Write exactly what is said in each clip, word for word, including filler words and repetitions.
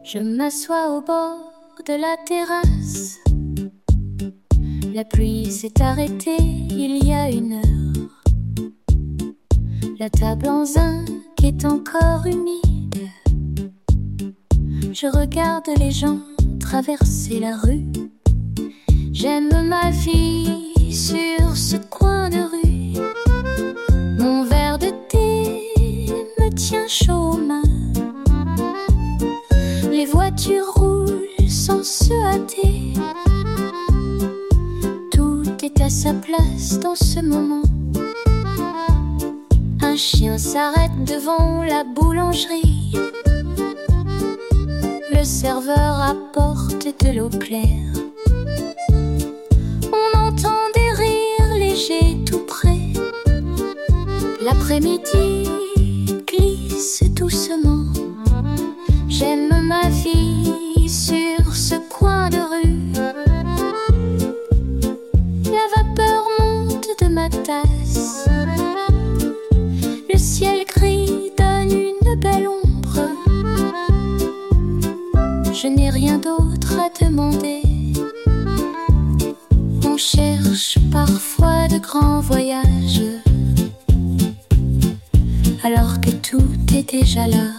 Je m'assois au bord de la terrasse. La pluie s'est arrêtée il y a une heure. La table en zinc est encore humide. Je regarde les gens traverser la rue. J'aime ma vie sur ce coin de rue. Mon verre de thé me tient chaud aux mains. Les voitures roulent sans se hâter. Tout est à sa place dans ce moment. Un chien s'arrête devant la boulangerie. Le serveur apporte de l'eau claire. On entend des rires légers tout près. L'après-midi glisse doucement. J'aime ma vie sur ce coin de rue. La vapeur monte de ma tasse. Le ciel gris donne une belle ombre. Je n'ai rien d'autre à demander. On cherche parfois de grands voyages, alors que tout est déjà là.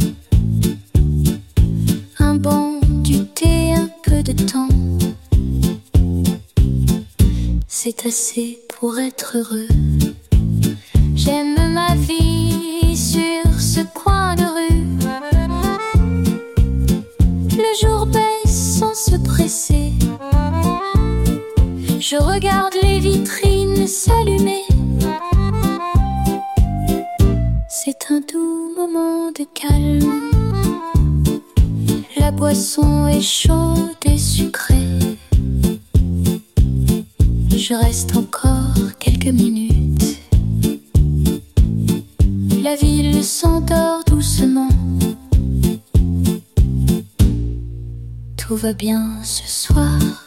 Un banc, du thé, un peu de temps. C'est assez pour être heureux. J'aime ma vie sur ce coin de rue. Le jour baisse sans se presser. Je regarde les vitrines s'allumer. C'est un doux moment de calme. La boisson est chaude et sucrée. Je reste encore quelques minutes. La ville s'endort doucement. Tout va bien ce soir.